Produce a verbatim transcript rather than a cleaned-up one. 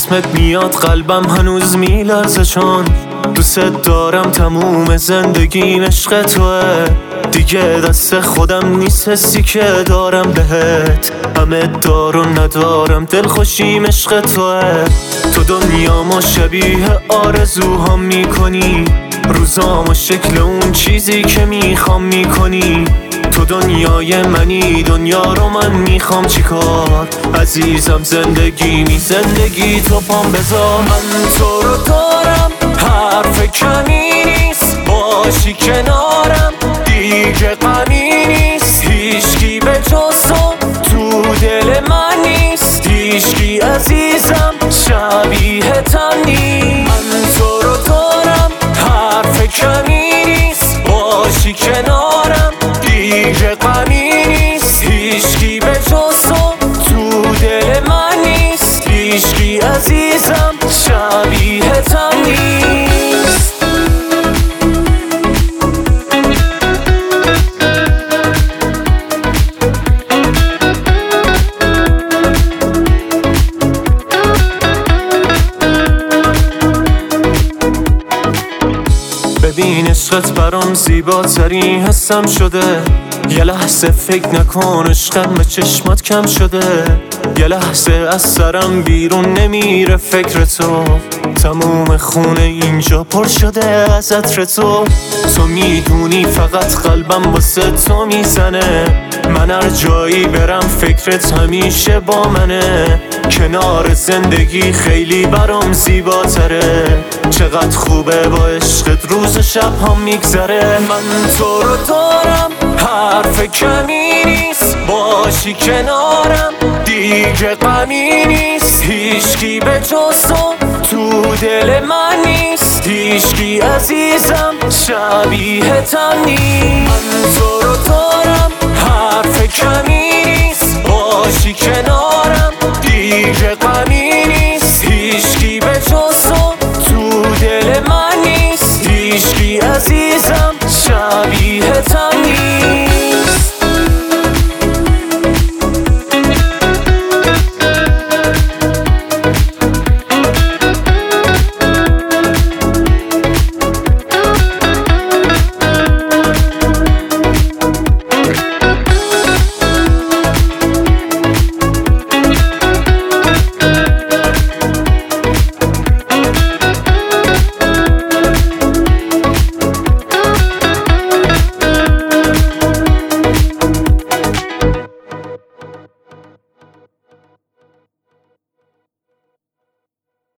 اسمت میاد قلبم هنوز میلرزه، چون دوست دارم تموم زندگیم عشق توه. دیگه دست خودم نیست حسی که دارم بهت، همه دار و ندارم دلخوشیم عشق توه. تو دنیامو شبیه آرزوهام میکنی، روزامو شکل اون چیزی که میخوام میکنی. تو دنیای منی، دنیا رو من میخوام چیکار؟ عزیزم زندگی می زندگی تو پام بذار. من تو رو دارم، حرف کمی نیست، باشی کنارم دیگه غمی نیست. هیچکی به جز تو تو دل من نیست، هیچکی عزیزم شبیه تن نیست. من تو رو دارم، حرف کمی نیست، باشی کنارم دیگه غمی نیست. هیچکی به جز تو تو دل من نیست، هیچکی عزیزم شبیه تن نیست. ببین عشقت برام زیباترین حسم شده، یه لحظه فکر نکن عشقم به چشمات کم شده. یه لحظه از سرم بیرون نمیره فکر تو، تموم خونه اینجا پر شده از عطر تو. تو میدونی فقط قلبم واسه تو میزنه، من هر جایی برم فکرت همیشه با منه. کنار زندگی خیلی برام زیباتره، چقدر خوبه با عشقت روز و شب هم میگذره. من تو رو دارم، حرف کمی نیست، باشی کنارم دیگه غمی نیست. هیچکی به جز تو تو دل من نیست، هیچکی عزیزم شبیه تن نیست. من تو رو دارم، حرف کمی نیست، باشی کنارم دیگه غمی نیست. هیچکی به جز تو تو دل من نیست، هیچکی عزیزم شبیه تن